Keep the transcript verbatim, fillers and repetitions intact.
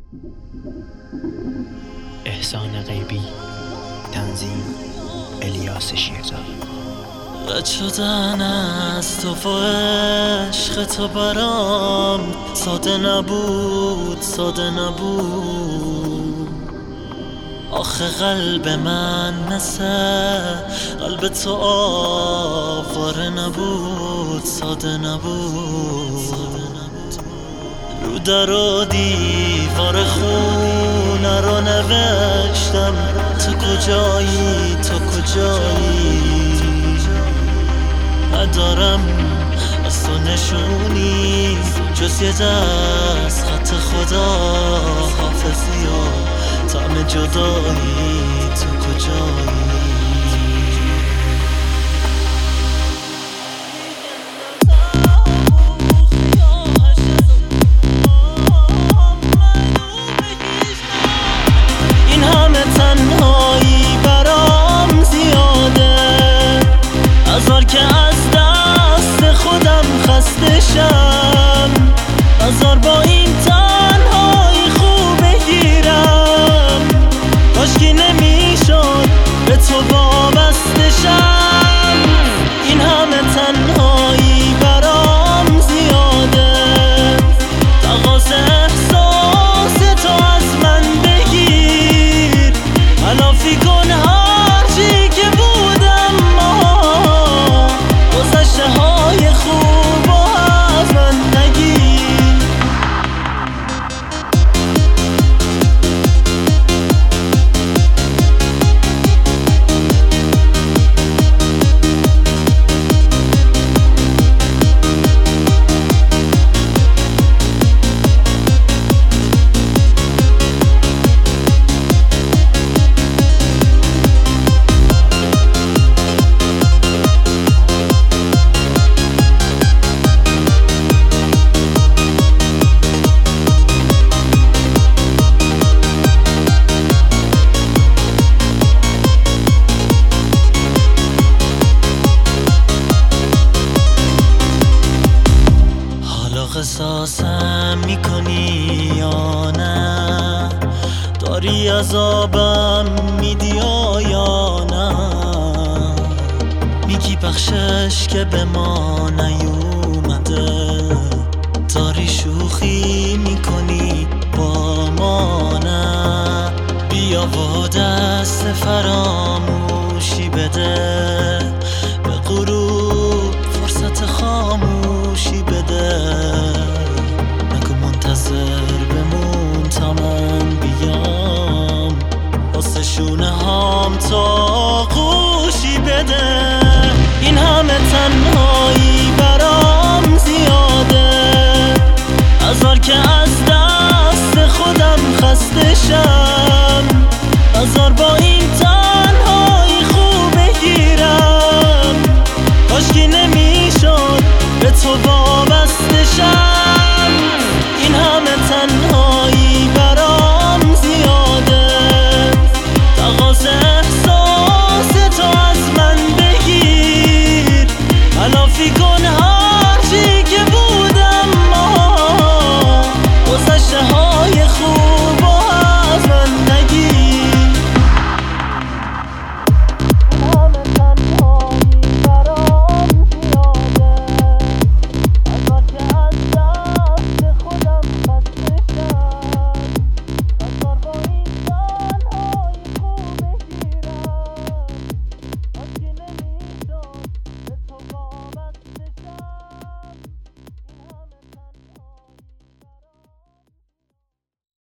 احسان غیبی، تنظیم الیاس شیرزاد. رد شدن از تو و عشق تو برام ساده نبود، ساده نبود. آخه قلب من مثل قلب تو آواره نبود، ساده نبود. رو در و دیوار خونه رو نوشتم تو کجایی، تو کجایی. ندارم از تو نشونی جز یه دست خط خدا، حافظی و طعم جدایی، تو کجایی. این همه تنهایی برام زیاده، هزار که از دست خودم خسته شم، هزار با این تنهایی خوب بگیرم. کاشکی نمیشد به تو وابسته شم. این همه تنهایی برام زیاده، تقاضا احساس تو از من بگیر. تلافی کن هر چی که بودم، گذشته های خوب و از من نگیر. قصاصم میکنی یا نه؟ داری عذابم میدی یا نه؟ میگی بخشش که به ما نیومده، داری شوخی میکنی با ما نه؟ بیا و دست فراموشی بده، به غروب فرصت خاموشی بده. نگو منتظر بمون تا من بیام، واسه شونه هام تا غوشی بده. این همه تنهایی برام زیاده، هزار که از دست خودم خسته شم،